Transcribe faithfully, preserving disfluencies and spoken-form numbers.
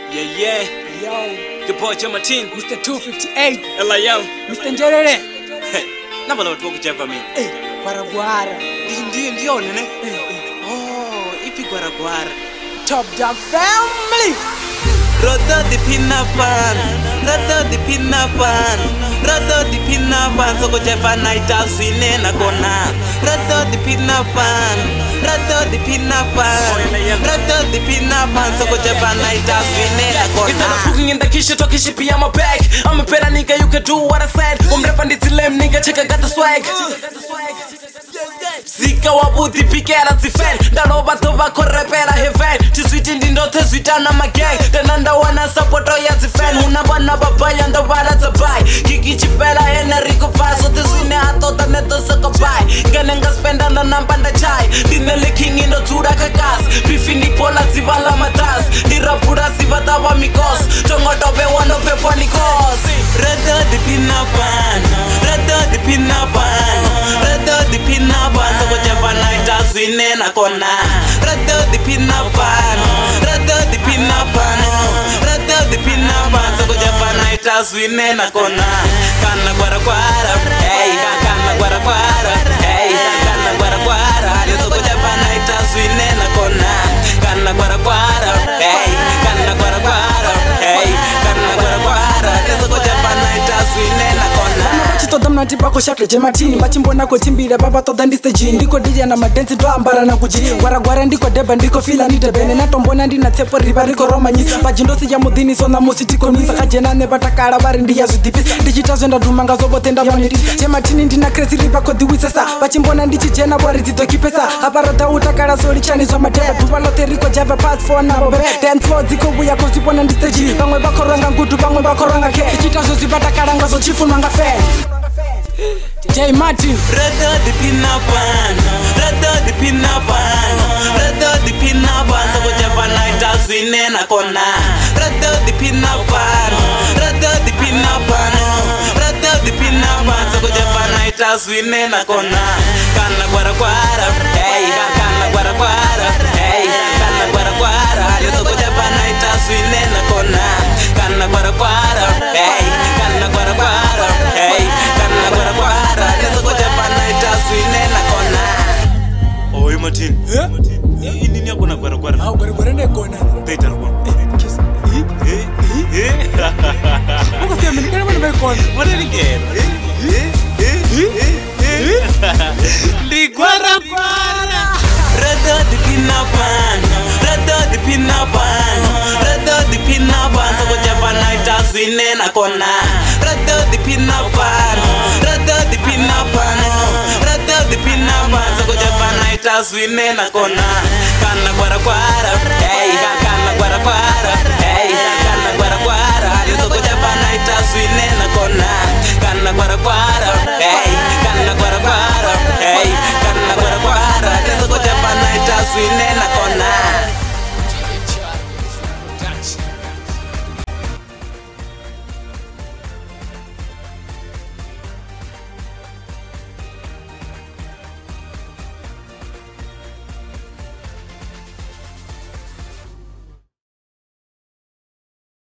Yeah, yeah. Yo, The boy Martin. Mister two fifty-eight. Ela yo. Mister Njerere. Namba la watu kuchapa mimi. Eh, Guaragwara. Ndio ndio nene. Eh, eh. Oh, ipi Guaragwara. Top Dog Family. Rodo di pinapan, rodo di pinapan, rodo di pinapan. Soko jefa naita swine na kona. Rodo di pinapan, rodo di pinapan, rodo di pinapan. Soko jefa naita swine na kona. Instead of cooking in the kitchen, talking shit behind my back. I'm a better nigga, you can do what I said. I'm rapping this lame nigga, check I got the swag. Zika wabuti pikera zifen Ndalo bato bako repera heaven Chiswiti ndindote switana magang Tenanda wana supporto ya zifen Huna bana babaya ndo bada zabai Kiki chipela ene riko faso Tizwine atota neto soko bai Ganenga spenda na nambanda chai Dinele king indo tura kakas Bifi nipola zivala matas Dirapura zivata wa mikos Tongo dobe wano pepo nikos Rodo di pinapan, rodo di pinapan, rodo di pinapan. Soko jefa naita swine na kona. Rodo di pinapan, rodo di pinapan, rodo di pinapan. Soko jefa naita swine na kona. Kana gwara gwara, hey, kana gwara gwara, hey, kana gwara gwara. Soko jefa naita swine na kona. Kana gwara gwara, hey, kana gwara gwara, hey, kana gwara gwara. Soko jefa naita swine na kona. Toda mnati bako shakle jematini Bachimbo nako chimbira baba toda ndiste jini Ndiko dija na madensi do ambara na kujini Gwara gwara ndiko deba ndiko fila nite bene Natombona ndina tepo riba riko roma nyisa Bajindosi ya mudhini sona musi tiko nisa Kajena neba takara bari ndiya zudipisa Dijitazo nda dumanga zobo tenda vanitisa Jematini ndina kresi riba kodi wisesa Bachimbo na ndichi jena wari zito kipesa Aparata utakara soli chani zwa mateba Tupalote riko java pass for na bobe Dance floor ziko uya kusipo na ndiste jini Bangwe bako ranga ngudu bangwe bako ranga ke Dijitazo zibata karanga zo chifu nwanga fan J Martin. Rodo di pinapan, rodo di pinapan, rodo di pinapan. Soko jefa naita swine na kona. Rodo di pinapan, rodo di pinapan, rodo di pinapan. Soko jefa naita swine na kona. Kana gwara gwara, hey, kana gwara gwara, hey, kana gwara gwara. Soko jefa naita swine na kona. Kana gwara gwara, hey, kana gwara gwara, hey, kana gwara gwara. Oi Martin. Eh? Hii nini yako na gwara gwara? Ah, gwara gwara ndekona. Peta alikuwa. Kiss. Eh? Eh? Uko pia mimi kana mbona bekona. Mbona ningera? Eh? Eh? Eh? Li gwara gwara. Rodo di pinapan, rodo di pinapan, rodo di pinapan. Soko jefa naita swine na kona. Rodo di pinapan, rodo di pinapan, rodo di pinapan. Soko jefa naita swine na kona. Kana gwara gwara, hey, kana gwara gwara.